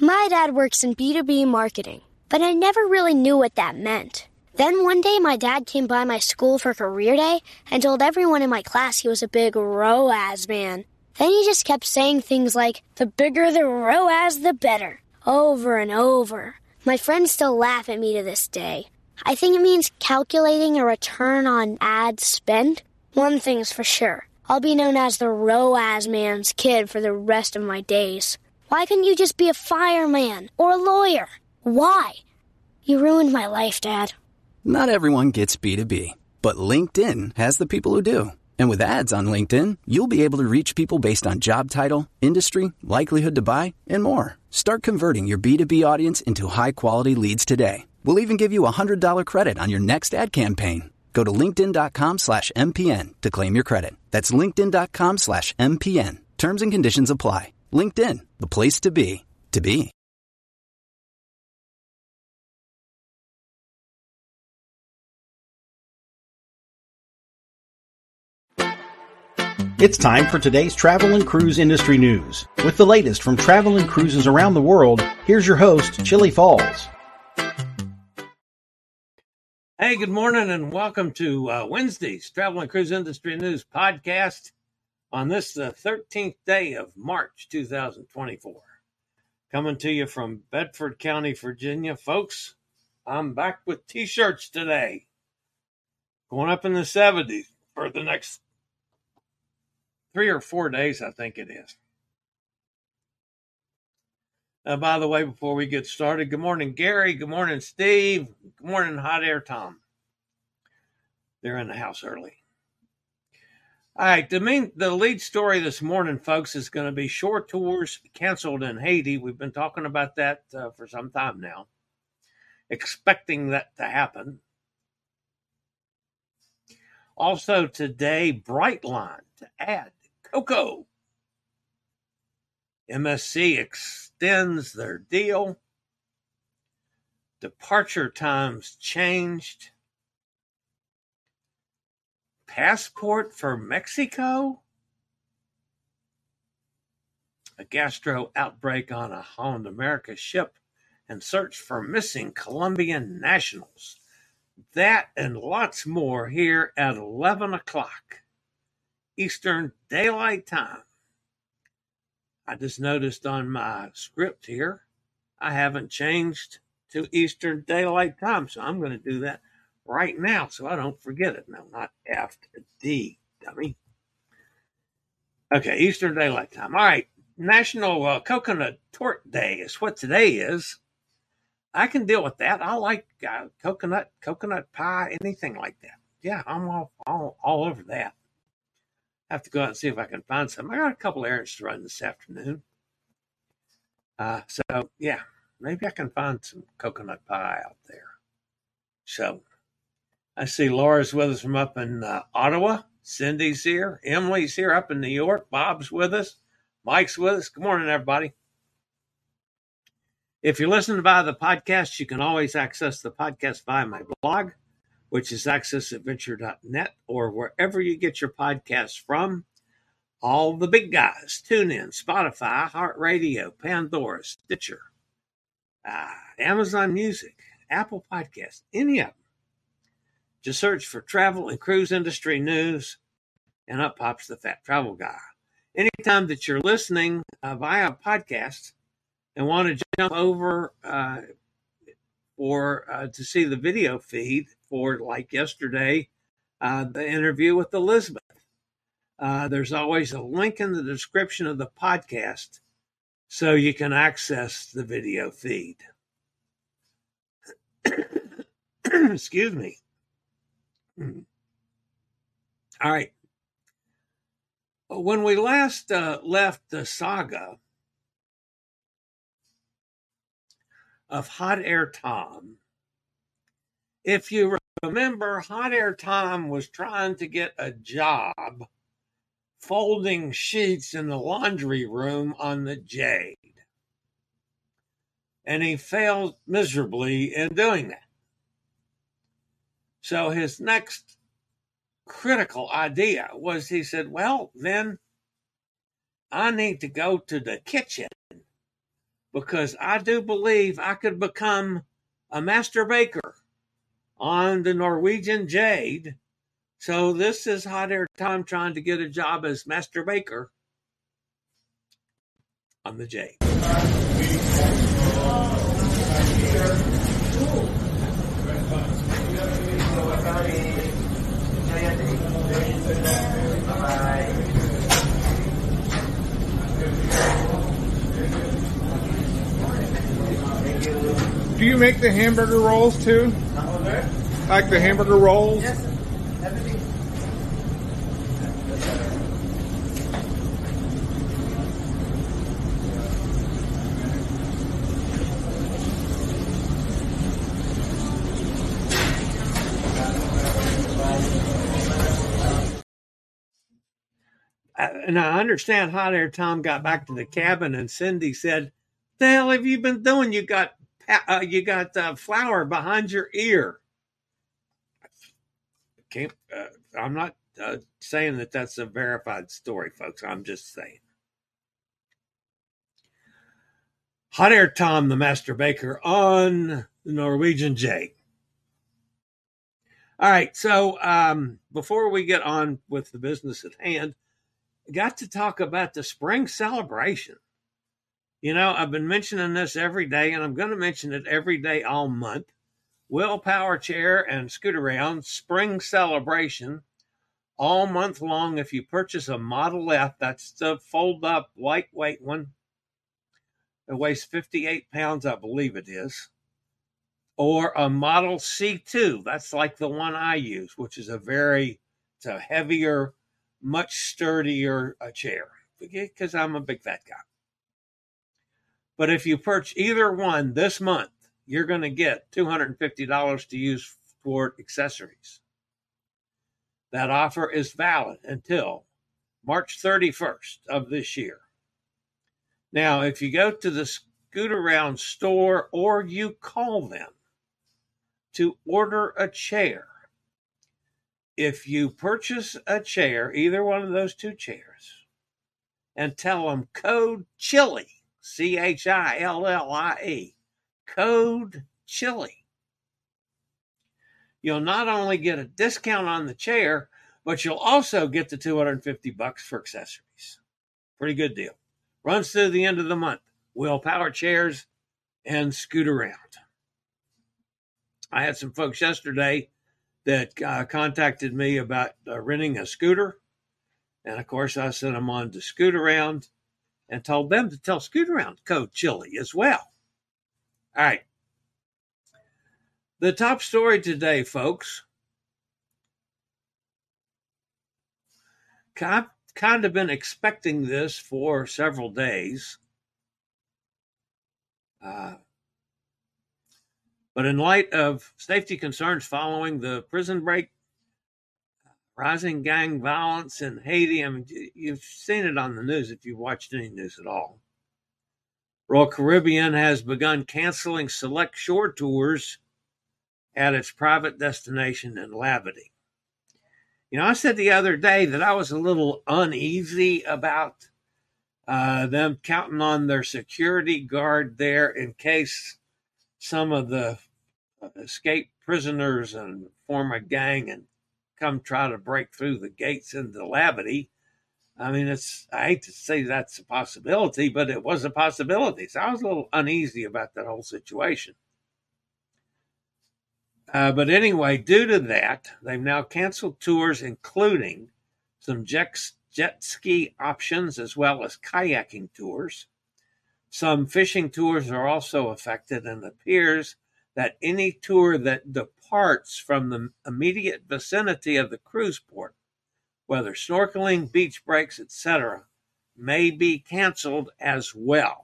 My dad works in B2B marketing, but I never really knew what that meant. Then one day my dad came by my school for career day and told everyone in my class he was a big ROAS man. Then he just kept saying things like, the bigger the ROAS, the better, over and over. My friends still laugh at me to this day. I think it means calculating a return on ad spend. One thing's for sure. I'll be known as the ROAS man's kid for the rest of my days. Why couldn't you just be a fireman or a lawyer? Why? You ruined my life, Dad. Not everyone gets B2B, but LinkedIn has the people who do. And with ads on LinkedIn, you'll be able to reach people based on job title, industry, likelihood to buy, and more. Start converting your B2B audience into high-quality leads today. We'll even give you a $100 credit on your next ad campaign. Go to linkedin.com/MPN to claim your credit. That's linkedin.com/MPN. Terms and conditions apply. LinkedIn, the place to be, to be. It's time for today's travel and cruise industry news. With the latest from travel and cruises around the world, here's your host, Chili Falls. Hey, good morning and welcome to Wednesday's Travel and Cruise Industry News podcast on this 13th day of March 2024. Coming to you from Bedford County, Virginia. Folks, I'm back with t-shirts today. Going up in the 70s for the next 3 or 4 days, I think it is. By the way, before we get started, good morning, Gary. Good morning, Steve. Good morning, Hot Air Tom. They're in the house early. All right, the lead story this morning, folks, is going to be shore tours canceled in Haiti. We've been talking about that for some time now, expecting that to happen. Also today, Brightline to add Coco. MSC extends their deal. Departure times changed. Passport for Mexico. A gastro outbreak on a Holland America ship and search for missing Colombian nationals. That and lots more here at 11 o'clock Eastern Daylight Time. I just noticed on my script here, I haven't changed to Eastern Daylight Time, so I'm going to do that right now so I don't forget it. No, not F to D, dummy. Okay, Eastern Daylight Time. All right, National Coconut Torte Day is what today is. I can deal with that. I like coconut pie, anything like that. Yeah, I'm all over that. Have to go out and see if I can find some. I got a couple errands to run this afternoon. So, yeah, maybe I can find some coconut pie out there. So, I see Laura's with us from up in Ottawa. Cindy's here. Emily's here up in New York. Bob's with us. Mike's with us. Good morning, everybody. If you're listening via the podcast, you can always access the podcast via my blog, which is accessadventure.net, or wherever you get your podcasts from. All the big guys, TuneIn, Spotify, iHeartRadio, Pandora, Stitcher, Amazon Music, Apple Podcasts, any of them. Just search for Travel and Cruise Industry News, and up pops the Fat Travel Guy. Anytime that you're listening via podcast and want to jump over to see the video feed for, like yesterday, the interview with Elizabeth. There's always a link in the description of the podcast so you can access the video feed. Excuse me. All right. When we last left the saga of Hot Air Tom, if you remember, Hot Air Tom was trying to get a job folding sheets in the laundry room on the Jade. And he failed miserably in doing that. So his next critical idea was, he said, well, then I need to go to the kitchen because I do believe I could become a master baker on the Norwegian Jade. So this is Hot Air Tom trying to get a job as master baker on the Jade. Do you make the hamburger rolls too? Like the hamburger rolls? Yes, everything. And I understand Hot Air Tom got back to the cabin and Cindy said, "The hell have you been doing? You got flour behind your ear." I'm not saying that that's a verified story, folks. I'm just saying. Hot Air Tom, the master baker on the Norwegian Jade. All right, so before we get on with the business at hand, I got to talk about the spring celebration. You know, I've been mentioning this every day, and I'm going to mention it every day all month. Will Power Chair and Scoot-Around spring celebration all month long. If you purchase a Model F, that's the fold-up, lightweight one. It weighs 58 pounds, I believe it is. Or a Model C2. That's like the one I use, which is it's a heavier, much sturdier chair, because I'm a big fat guy. But if you purchase either one this month, you're going to get $250 to use for accessories. That offer is valid until March 31st of this year. Now, if you go to the Scoot-Around store or you call them to order a chair, if you purchase a chair, either one of those two chairs, and tell them code CHILLY, CHILLIE, code CHILLY, you'll not only get a discount on the chair, but you'll also get the $250 for accessories. Pretty good deal. Runs through the end of the month. Will Power Chairs and Scoot-Around. I had some folks yesterday that contacted me about renting a scooter. And of course, I sent them on to Scoot-Around and told them to tell Scoot-Around code CHILLY as well. All right. The top story today, folks. I've kind of been expecting this for several days. But in light of safety concerns following the prison break, rising gang violence in Haiti, I mean, you've seen it on the news if you've watched any news at all. Royal Caribbean has begun canceling select shore tours at its private destination in Labadee. You know, I said the other day that I was a little uneasy about them counting on their security guard there in case some of the escaped prisoners and form a gang and come try to break through the gates into Labadee. I mean, I hate to say that's a possibility, but it was a possibility. So I was a little uneasy about that whole situation. But anyway, due to that, they've now canceled tours, including some jet ski options as well as kayaking tours. Some fishing tours are also affected, and it appears that any tour that departs from the immediate vicinity of the cruise port, whether snorkeling, beach breaks, etc., may be canceled as well.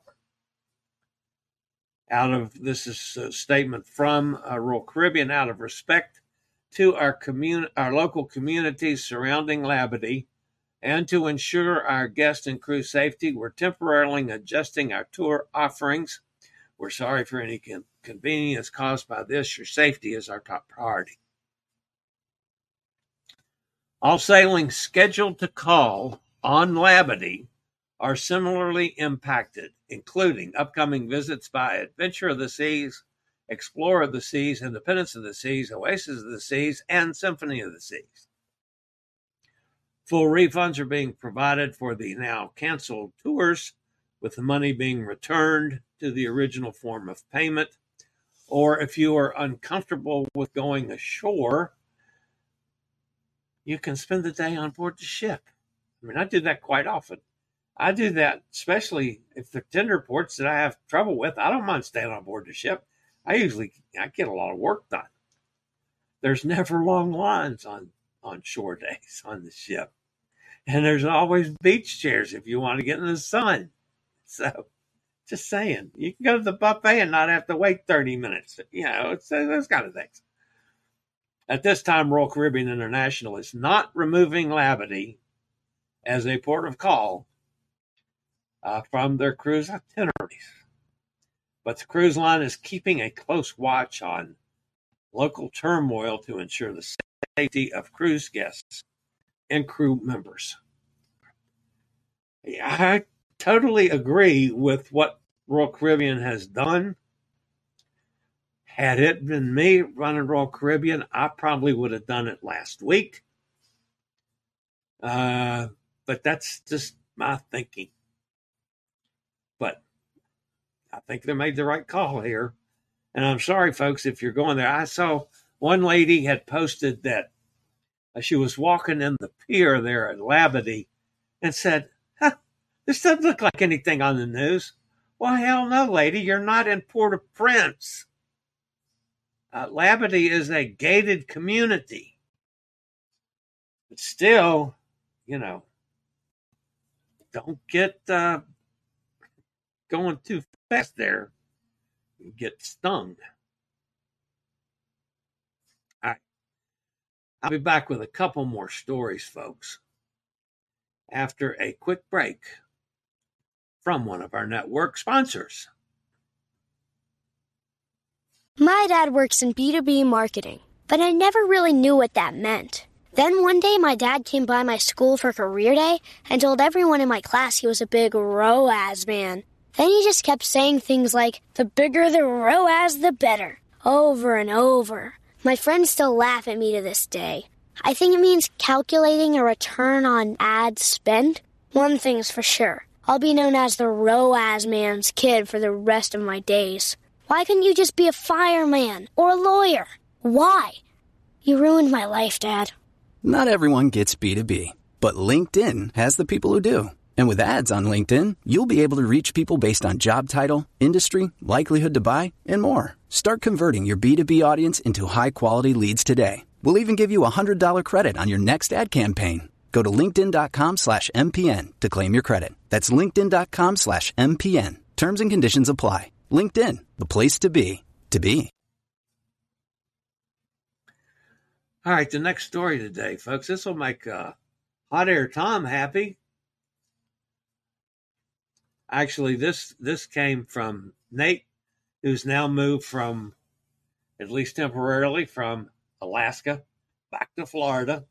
This is a statement from Royal Caribbean. Out of respect to our local communities surrounding Labadee, and to ensure our guest and crew safety, we're temporarily adjusting our tour offerings. We're sorry for any inconvenience caused by this. Your safety is our top priority. All sailings scheduled to call on Labadee are similarly impacted, including upcoming visits by Adventure of the Seas, Explorer of the Seas, Independence of the Seas, Oasis of the Seas, and Symphony of the Seas. Full refunds are being provided for the now canceled tours, with the money being returned to the original form of payment. Or if you are uncomfortable with going ashore, you can spend the day on board the ship. I mean, I do that quite often. I do that, especially if the tender ports that I have trouble with, I don't mind staying on board the ship. I get a lot of work done. There's never long lines on shore days on the ship. And there's always beach chairs if you want to get in the sun. So, just saying, you can go to the buffet and not have to wait 30 minutes. It's those kind of things. At this time, Royal Caribbean International is not removing Labadee as a port of call from their cruise itineraries. But the cruise line is keeping a close watch on local turmoil to ensure the safety of cruise guests and crew members. I totally agree with what Royal Caribbean has done. Had it been me running Royal Caribbean, I probably would have done it last week. But that's just my thinking. But I think they made the right call here. And I'm sorry, folks, if you're going there. I saw one lady had posted that she was walking in the pier there at Labadee and said, this doesn't look like anything on the news. Well, hell no, lady. You're not in Port-au-Prince. Labadee is a gated community. But still, don't get going too fast there. You get stung. All right. I'll be back with a couple more stories, folks, after a quick break from one of our network sponsors. My dad works in B2B marketing, but I never really knew what that meant. Then one day my dad came by my school for career day and told everyone in my class he was a big ROAS man. Then he just kept saying things like, the bigger the ROAS, the better, over and over. My friends still laugh at me to this day. I think it means calculating a return on ad spend. One thing's for sure. I'll be known as the ROAS man's kid for the rest of my days. Why couldn't you just be a fireman or a lawyer? Why? You ruined my life, Dad. Not everyone gets B2B, but LinkedIn has the people who do. And with ads on LinkedIn, you'll be able to reach people based on job title, industry, likelihood to buy, and more. Start converting your B2B audience into high-quality leads today. We'll even give you a $100 credit on your next ad campaign. Go to linkedin.com/MPN to claim your credit. That's linkedin.com/MPN. Terms and conditions apply. LinkedIn, the place to be, to be. All right, the next story today, folks. This will make Hot Air Tom happy. Actually, this came from Nate, who's now moved from, at least temporarily, from Alaska back to Florida.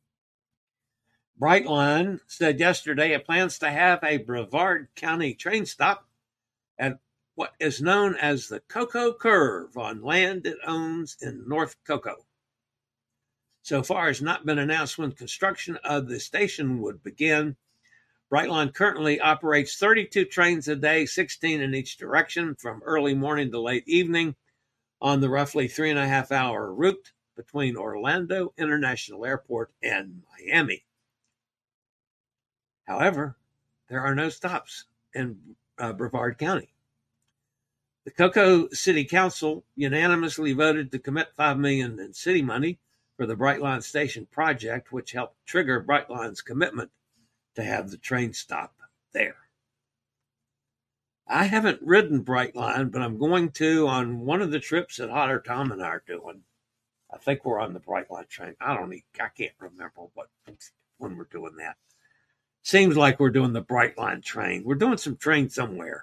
Brightline said yesterday it plans to have a Brevard County train stop at what is known as the Cocoa Curve on land it owns in North Cocoa. So far, it's not been announced when construction of the station would begin. Brightline currently operates 32 trains a day, 16 in each direction, from early morning to late evening on the roughly 3.5-hour route between Orlando International Airport and Miami. However, there are no stops in Brevard County. The Cocoa City Council unanimously voted to commit $5 million in city money for the Brightline Station project, which helped trigger Brightline's commitment to have the train stop there. I haven't ridden Brightline, but I'm going to on one of the trips that Hot Air Tom and I are doing. I think we're on the Brightline train. I can't remember when we're doing that. Seems like we're doing the Brightline train. We're doing some train somewhere.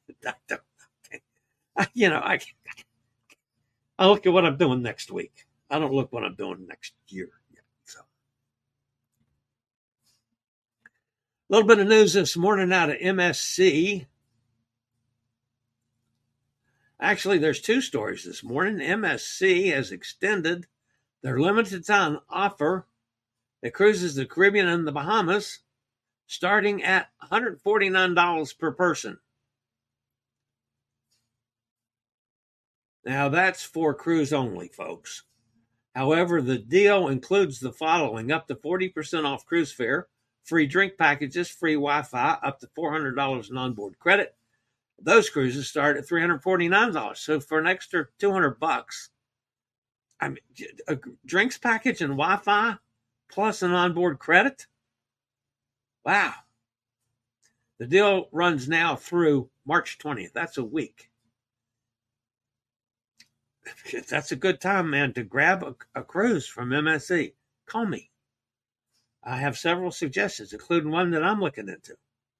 I'll look at what I'm doing next week. I don't look what I'm doing next year yet. So, A little bit of news this morning out of MSC. Actually, there's two stories this morning. MSC has extended their limited time offer that cruises the Caribbean and the Bahamas, starting at $149 per person. Now, that's for cruise only, folks. However, the deal includes the following: up to 40% off cruise fare, free drink packages, free Wi-Fi, up to $400 in onboard credit. Those cruises start at $349. So for an extra $200, I mean, a drinks package and Wi-Fi plus an onboard credit. Wow. The deal runs now through March 20th. That's a week. That's a good time, man, to grab a cruise from MSC. Call me. I have several suggestions, including one that I'm looking into.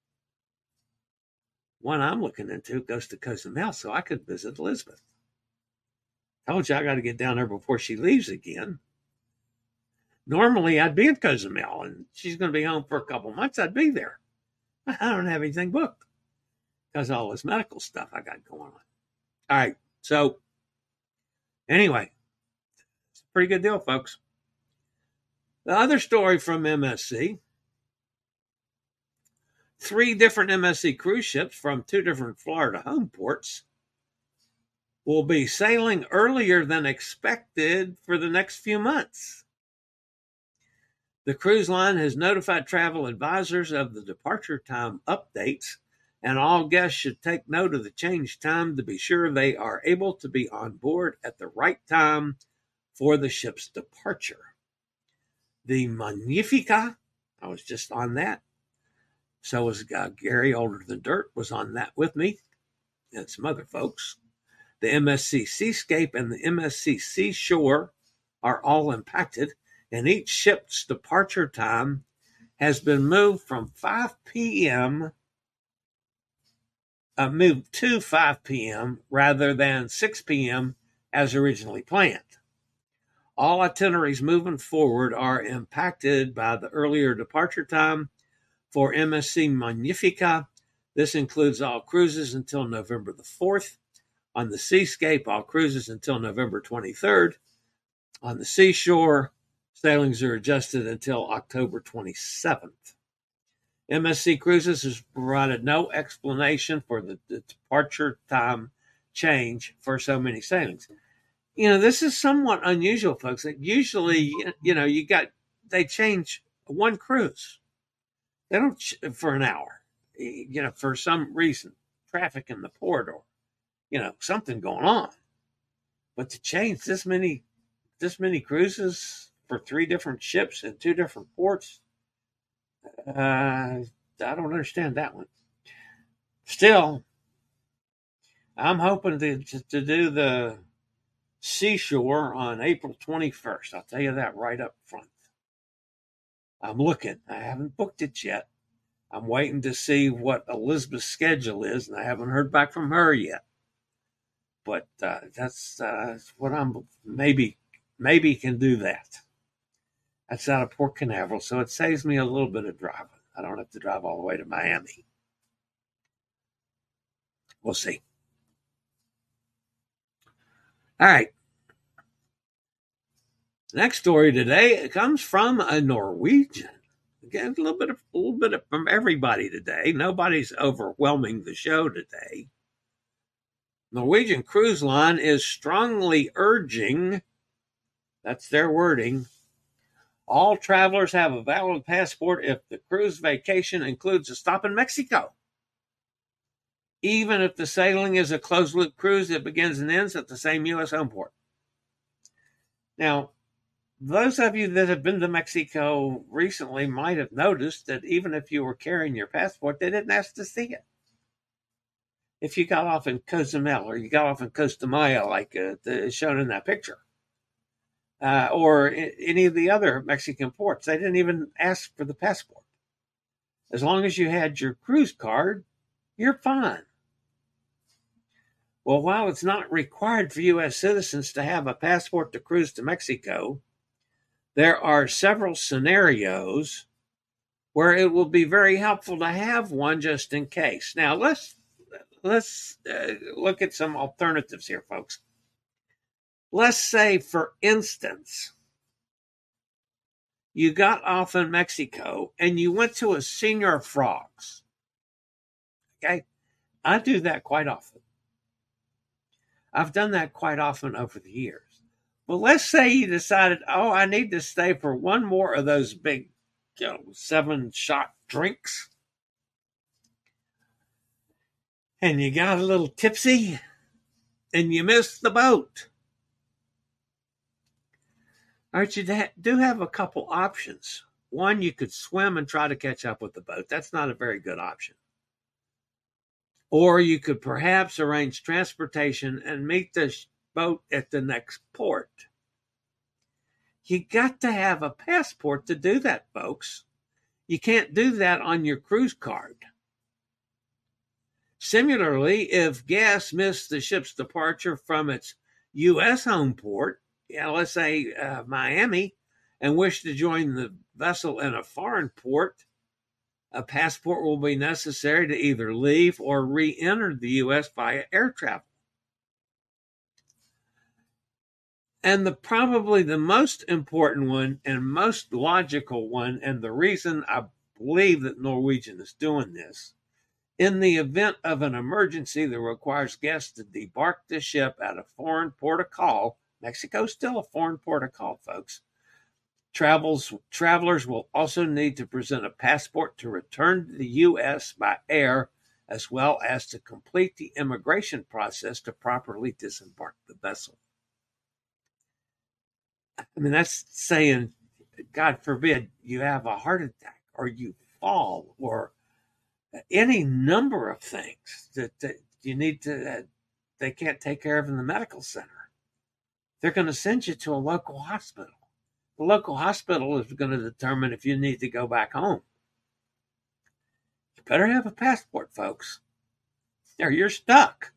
One I'm looking into goes to Cozumel, so I could visit Elizabeth. Told you I got to get down there before she leaves again. Normally, I'd be in Cozumel, and she's going to be home for a couple months. I'd be there. I don't have anything booked because of all this medical stuff I got going on. All right, so anyway, it's a pretty good deal, folks. The other story from MSC, 3 different MSC cruise ships from 2 different Florida home ports will be sailing earlier than expected for the next few months. The cruise line has notified travel advisors of the departure time updates, and all guests should take note of the changed time to be sure they are able to be on board at the right time for the ship's departure. The Magnifica, I was just on that. So was Gary Older Than Dirt was on that with me and some other folks. The MSC Seascape and the MSC Seashore are all impacted, and each ship's departure time has been moved from 5 p.m. Moved to 5 p.m. rather than 6 p.m. as originally planned. All itineraries moving forward are impacted by the earlier departure time. For MSC Magnifica, this includes all cruises until November the 4th. On the Seascape, all cruises until November 23rd. On the Seashore, sailings are adjusted until October 27th. MSC Cruises has provided no explanation for the departure time change for so many sailings. This is somewhat unusual, folks. Usually, they change one cruise. They don't for an hour, for some reason, traffic in the port or, something going on. But to change this many cruises for 3 different ships in 2 different ports, I don't understand that one. Still, I'm hoping to do the Seashore on April 21st. I'll tell you that right up front. I'm looking. I haven't booked it yet. I'm waiting to see what Elizabeth's schedule is, and I haven't heard back from her yet. But that's what I'm maybe can do that. That's out of Port Canaveral, so it saves me a little bit of driving. I don't have to drive all the way to Miami. We'll see. All right. Next story today comes from a Norwegian. Again, a little bit from everybody today. Nobody's overwhelming the show today. Norwegian Cruise Line is strongly urging, that's their wording, all travelers have a valid passport if the cruise vacation includes a stop in Mexico. Even if the sailing is a closed-loop cruise that begins and ends at the same U.S. home port. Now, those of you that have been to Mexico recently might have noticed that even if you were carrying your passport, they didn't ask to see it. If you got off in Cozumel or you got off in Costa Maya, like shown in that picture, or any of the other Mexican ports, they didn't even ask for the passport. As long as you had your cruise card, you're fine. Well, while it's not required for U.S. citizens to have a passport to cruise to Mexico, there are several scenarios where it will be very helpful to have one just in case. Now, let's look at some alternatives here, folks. Let's say, for instance, you got off in Mexico and you went to a Senior Frogs. Okay? I do that quite often. I've done that quite often over the years. But let's say you decided, I need to stay for one more of those big 7-shot drinks. And you got a little tipsy and you missed the boat. All right, you do have a couple options. One, you could swim and try to catch up with the boat. That's not a very good option. Or you could perhaps arrange transportation and meet the boat at the next port. You got to have a passport to do that, folks. You can't do that on your cruise card. Similarly, if guests miss the ship's departure from its U.S. home port, let's say Miami, and wish to join the vessel in a foreign port, a passport will be necessary to either leave or re-enter the U.S. via air travel. And probably the most important one and most logical one, and the reason I believe that Norwegian is doing this, in the event of an emergency that requires guests to debark the ship at a foreign port of call, Mexico's still a foreign port of call, folks. Travelers will also need to present a passport to return to the U.S. by air, as well as to complete the immigration process to properly disembark the vessel. I mean, that's saying, God forbid, you have a heart attack or you fall or any number of things that you need to, they can't take care of in the medical center. They're going to send you to a local hospital. The local hospital is going to determine if you need to go back home. You better have a passport, folks, or you're stuck.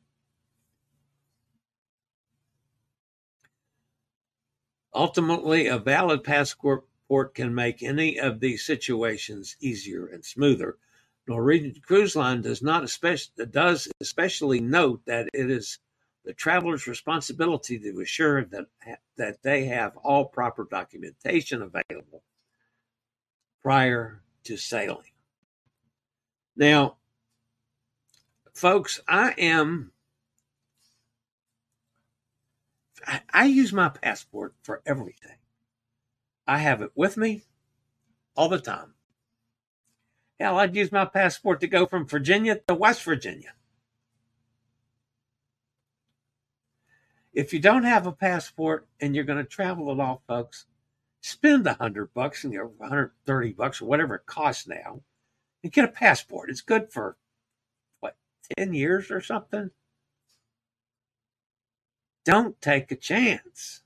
Ultimately, a valid passport can make any of these situations easier and smoother. Norwegian Cruise Line does especially note that it is the traveler's responsibility to assure that they have all proper documentation available prior to sailing. Now, folks, I use my passport for everything. I have it with me all the time. Hell, I'd use my passport to go from Virginia to West Virginia. If you don't have a passport and you're going to travel at all, folks, spend $100 and $130 or whatever it costs now and get a passport. It's good for 10 years or something. Don't take a chance.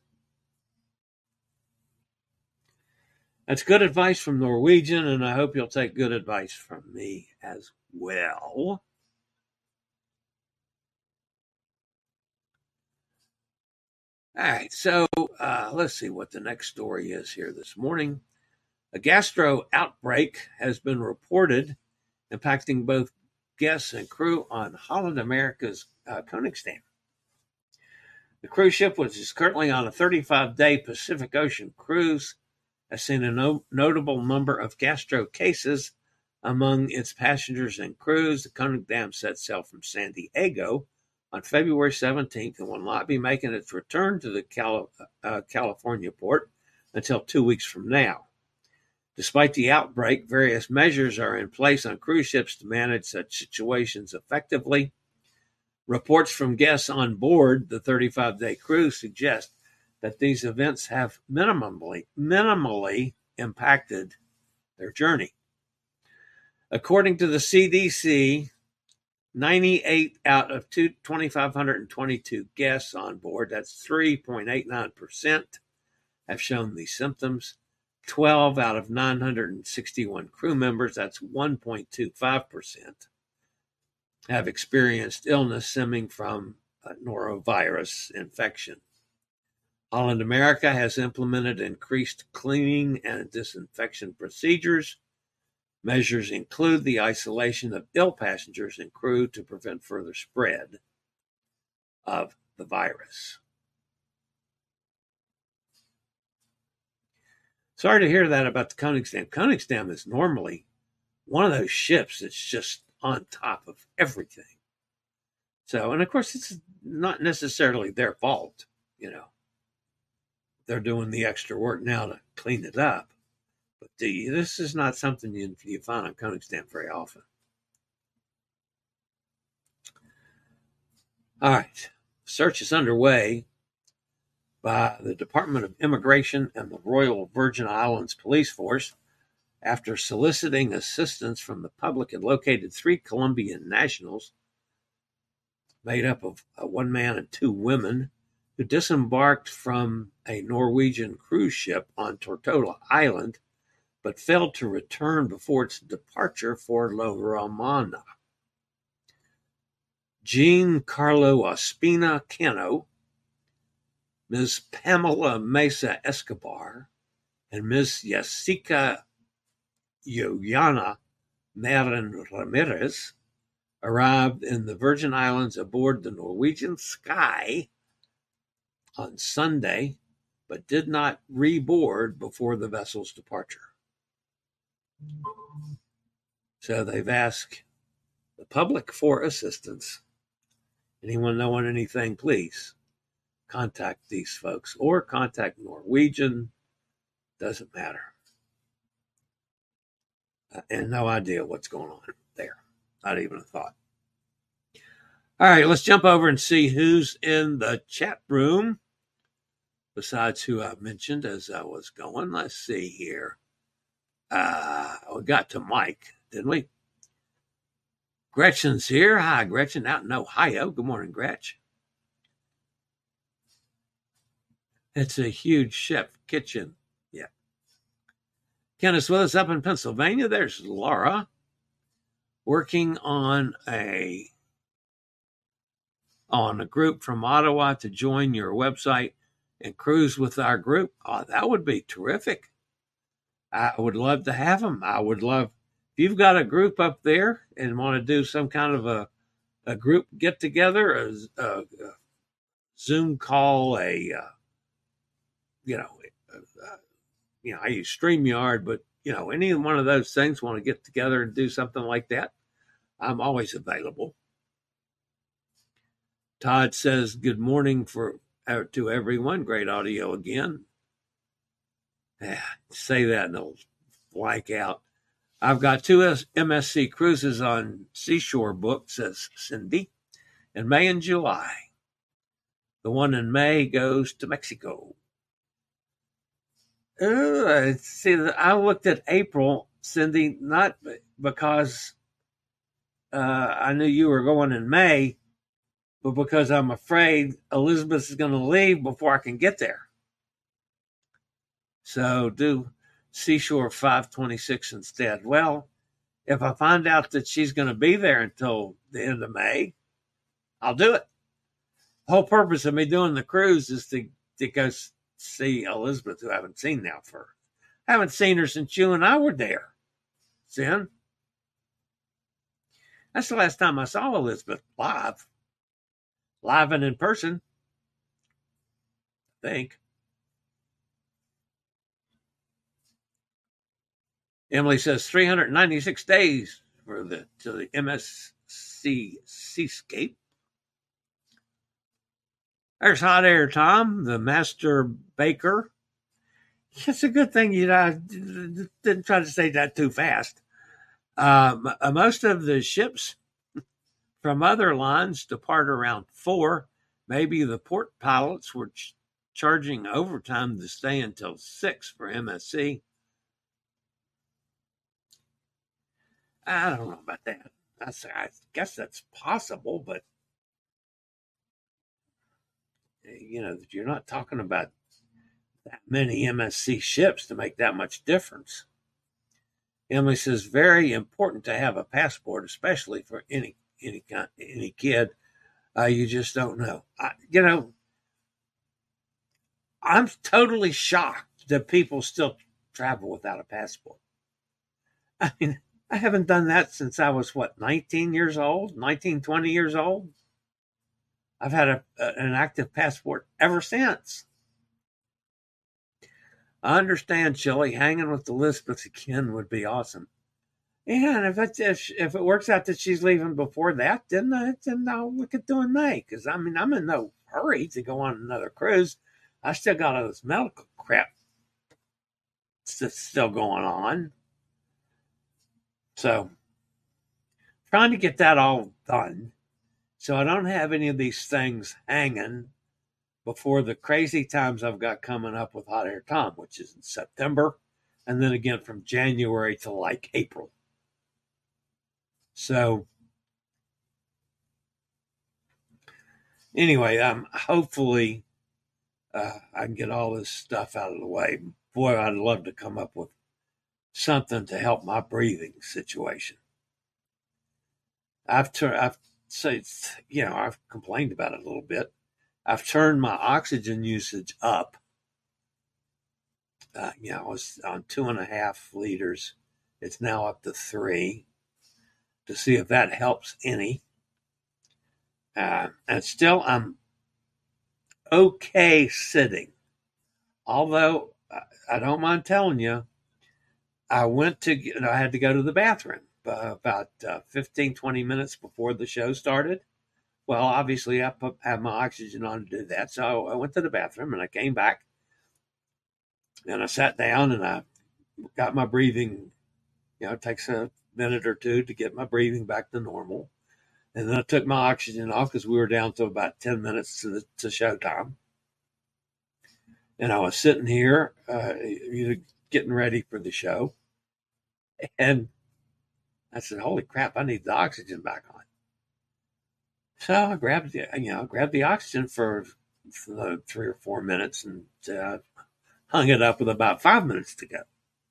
That's good advice from Norwegian, and I hope you'll take good advice from me as well. All right, so let's see what the next story is here this morning. A gastro outbreak has been reported impacting both guests and crew on Holland America's Koningsdam. The cruise ship, which is currently on a 35-day Pacific Ocean cruise, has seen a notable number of gastro cases among its passengers and crews. The Koningsdam set sail from San Diego on February 17th and will not be making its return to the California port until 2 weeks from now. Despite the outbreak, various measures are in place on cruise ships to manage such situations effectively. Reports from guests on board the 35-day cruise suggest that these events have minimally impacted their journey. According to the CDC, 98 out of 2,522 guests on board, that's 3.89%, have shown these symptoms. 12 out of 961 crew members, that's 1.25%, have experienced illness stemming from norovirus infection. Holland America has implemented increased cleaning and disinfection procedures Measures include the isolation of ill passengers and crew to prevent further spread of the virus. Sorry to hear that about the Koningsdam. Koningsdam is normally one of those ships that's just on top of everything. So, and of course, it's not necessarily their fault, you know. They're doing the extra work now to clean it up. But this is not something you find on Koningsdam very often. All right. Search is underway by the Department of Immigration and the Royal Virgin Islands Police Force after soliciting assistance from the public and located 3 Colombian nationals made up of one man and 2 women who disembarked from a Norwegian cruise ship on Tortola Island but failed to return before its departure for La Romana. Jean Carlo Ospina Cano, Ms. Pamela Mesa Escobar, and Ms. Jessica Yoyana Marin Ramirez arrived in the Virgin Islands aboard the Norwegian Sky on Sunday, but did not reboard before the vessel's departure. So they've asked the public for assistance. Anyone knowing anything, please contact these folks or contact Norwegian. Doesn't matter. And no idea what's going on there. Not even a thought. All right, let's jump over and see who's in the chat room besides who I mentioned as I was going. Let's see here. We got to Mike, didn't we? Gretchen's here. Hi, Gretchen, out in Ohio. Good morning, Gretch. It's a huge chef kitchen. Yeah. Kenneth's with us up in Pennsylvania. There's Laura working on a group from Ottawa to join your website and cruise with our group. Oh, that would be terrific. I would love to have them. I would love, if you've got a group up there and want to do some kind of a group get together, a Zoom call, I use StreamYard, but any one of those things, want to get together and do something like that, I'm always available. Todd says, good morning to everyone. Great audio again. Say that and it'll blank out. I've got 2 MSC cruises on Seashore booked, says Cindy, in May and July. The one in May goes to Mexico. See, I looked at April, Cindy, not because I knew you were going in May, but because I'm afraid Elizabeth is going to leave before I can get there. So do Seashore 526 instead. Well, if I find out that she's going to be there until the end of May, I'll do it. The whole purpose of me doing the cruise is to go see Elizabeth, who I haven't seen now I haven't seen her since you and I were there. Sin. That's the last time I saw Elizabeth live and in person, I think. Emily says 396 days to the MSC Seascape. There's Hot Air Tom, the master baker. It's a good thing didn't try to say that too fast. Most of the ships from other lines depart around 4. Maybe the port pilots were charging overtime to stay until 6 for MSC. I don't know about that. I guess that's possible, but you're not talking about that many MSC ships to make that much difference. Emily says, very important to have a passport, especially for any kid. You just don't know. I'm totally shocked that people still travel without a passport. I mean, I haven't done that since I was, 19 years old, 19, 20 years old. I've had an active passport ever since. I understand, Shelley, hanging with Elizabeth again would be awesome. Yeah, and if it works out that she's leaving before that, then I'll look at doing May. Because I'm in no hurry to go on another cruise. I still got all this medical crap still going on. So, trying to get that all done so I don't have any of these things hanging before the crazy times I've got coming up with Hot Air Tom, which is in September, and then again from January to like April. So, anyway, hopefully I can get all this stuff out of the way. Boy, I'd love to come up with something to help my breathing situation. I've complained about it a little bit. I've turned my oxygen usage up. I was on 2.5 liters. It's now up to 3 to see if that helps any. And still, I'm okay sitting. Although, I don't mind telling you, I had to go to the bathroom about 15, 20 minutes before the show started. Well, obviously, I had my oxygen on to do that. So I went to the bathroom and I came back and I sat down and I got my breathing. It takes a minute or two to get my breathing back to normal. And then I took my oxygen off because we were down to about 10 minutes to showtime. And I was sitting here, getting ready for the show. And I said, holy crap, I need the oxygen back on. So I grabbed the oxygen for 3 or 4 minutes and hung it up with about 5 minutes to go.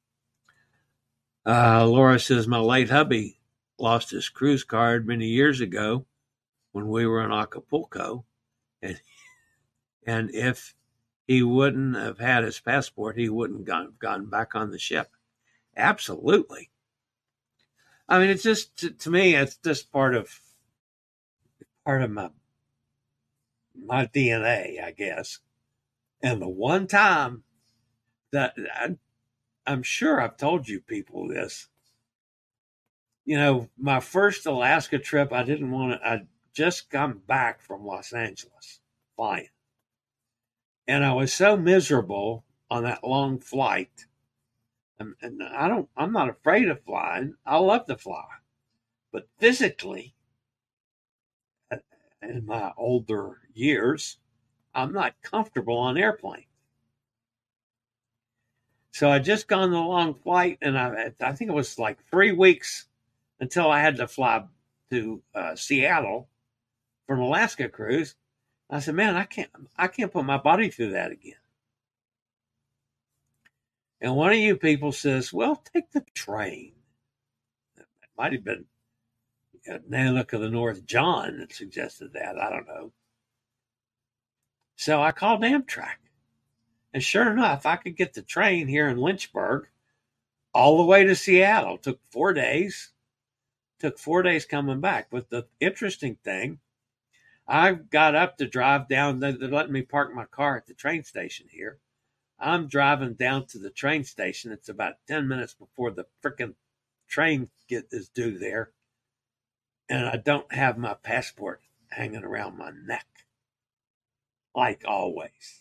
Laura says, my late hubby lost his cruise card many years ago when we were in Acapulco. And if he wouldn't have had his passport, he wouldn't have gotten back on the ship. Absolutely. I mean, it's just, to me, it's just part of my DNA, I guess. And the one time that I'm sure I've told you people this, my first Alaska trip, I just come back from Los Angeles flying. And I was so miserable on that long flight. And I'm not afraid of flying. I love to fly. But physically, in my older years, I'm not comfortable on airplanes. So I just gone the long flight, and I think it was like 3 weeks until I had to fly to Seattle for an Alaska cruise. I said, man, I can't put my body through that again. And one of you people says, well, take the train. It might have been Nanook of the North John that suggested that. I don't know. So I called Amtrak. And sure enough, I could get the train here in Lynchburg all the way to Seattle. It took 4 days. Took 4 days coming back. But the interesting thing, I got up to drive down. They're letting me park my car at the train station here. I'm driving down to the train station. It's about 10 minutes before the freaking train is due there. And I don't have my passport hanging around my neck. Like always.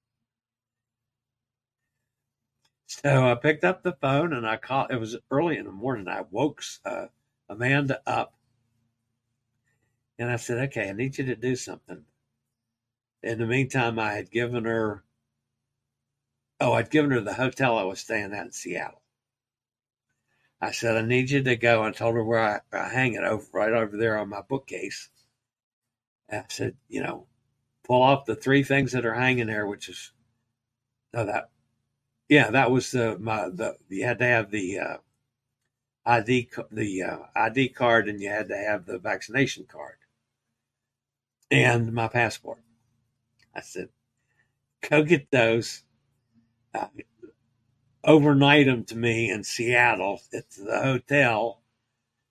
So I picked up the phone and I called. It was early in the morning. I woke Amanda up. And I said, okay, I need you to do something. In the meantime, I'd given her the hotel I was staying at in Seattle. I said, I need you to go. And told her where I hang it right over there on my bookcase. And I said, pull off the 3 things that are hanging there, which is, that was you had to have the ID card, and you had to have the vaccination card and my passport. I said, go get those, overnight them to me in Seattle at the hotel,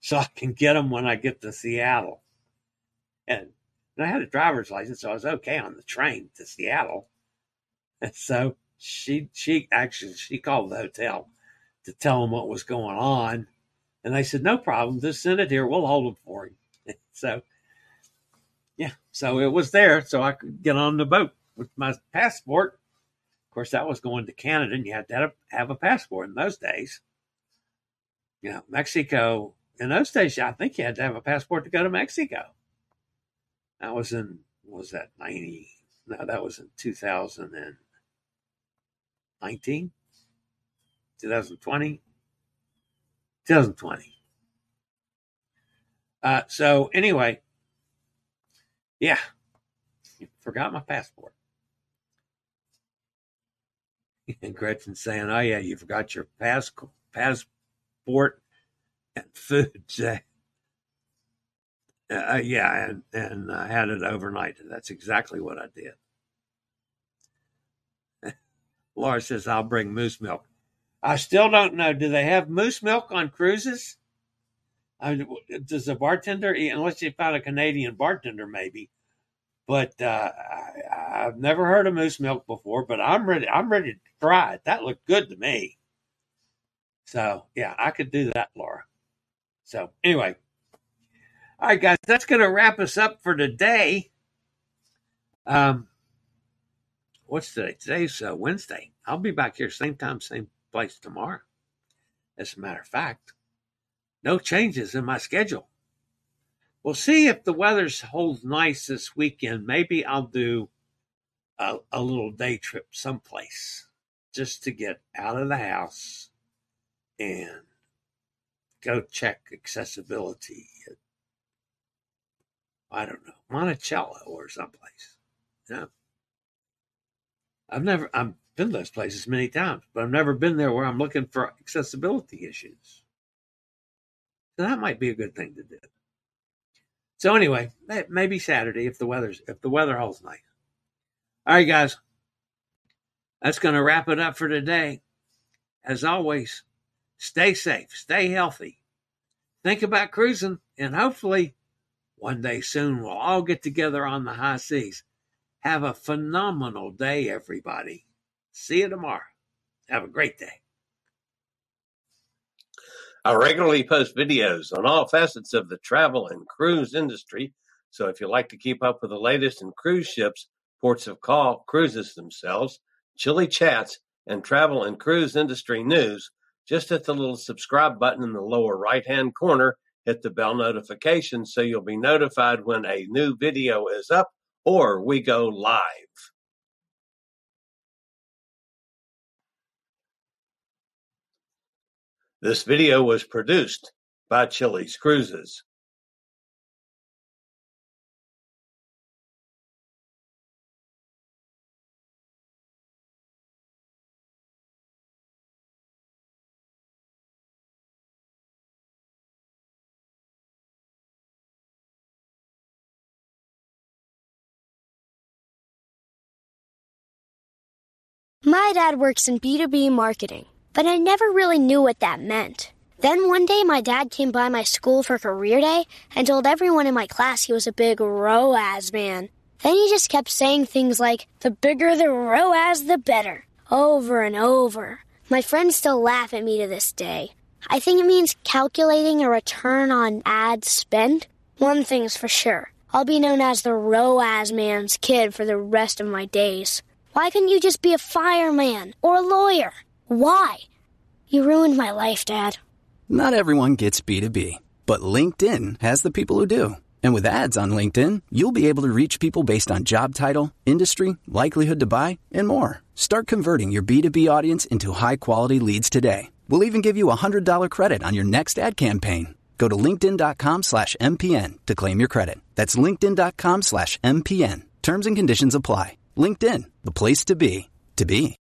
so I can get them when I get to Seattle. And I had a driver's license, so I was okay on the train to Seattle. And so she called the hotel to tell them what was going on. And they said, no problem, just send it here. We'll hold them for him. So, yeah, so it was there so I could get on the boat with my passport. Of course, that was going to Canada, and you had to have a passport in those days. You know, Mexico, in those days, I think you had to have a passport to go to Mexico. That was in, what was that, 90? No, that was in 2019? 2020? 2020. So anyway, yeah, forgot my passport. And Gretchen's saying, oh yeah, you forgot your passport and food. Yeah, and I had it overnight. That's exactly what I did. Laura says, I'll bring moose milk. I still don't know. Do they have moose milk on cruises? Does the bartender eat, unless you found a Canadian bartender maybe. But I've never heard of moose milk before, but I'm ready to try it. That looked good to me. So, yeah, I could do that, Laura. So, anyway. All right, guys, that's going to wrap us up for today. What's today? Today's Wednesday. I'll be back here same time, same place tomorrow. As a matter of fact, no changes in my schedule. We'll see if the weather holds nice this weekend. Maybe I'll do a little day trip someplace just to get out of the house and go check accessibility at, I don't know, Monticello or someplace. Yeah. I've been to those places many times, but I've never been there where I'm looking for accessibility issues. So that might be a good thing to do. So anyway, maybe Saturday if the weather holds nice. All right, guys. That's going to wrap it up for today. As always, stay safe, stay healthy. Think about cruising, and hopefully one day soon we'll all get together on the high seas. Have a phenomenal day, everybody. See you tomorrow. Have a great day. I regularly post videos on all facets of the travel and cruise industry, so if you'd like to keep up with the latest in cruise ships, ports of call, cruises themselves, chilly chats, and travel and cruise industry news, just hit the little subscribe button in the lower right-hand corner, hit the bell notification so you'll be notified when a new video is up or we go live. This video was produced by Chili's Cruises. My dad works in B2B marketing, but I never really knew what that meant. Then one day my dad came by my school for career day and told everyone in my class he was a big ROAS man. Then he just kept saying things like, the bigger the ROAS, the better, over and over. My friends still laugh at me to this day. I think it means calculating a return on ad spend. One thing's for sure, I'll be known as the ROAS man's kid for the rest of my days. Why couldn't you just be a fireman or a lawyer? Why? You ruined my life, Dad. Not everyone gets B2B, but LinkedIn has the people who do. And with ads on LinkedIn, you'll be able to reach people based on job title, industry, likelihood to buy, and more. Start converting your B2B audience into high-quality leads today. We'll even give you a $100 credit on your next ad campaign. Go to linkedin.com/MPN to claim your credit. That's linkedin.com/MPN. Terms and conditions apply. LinkedIn, the place to be.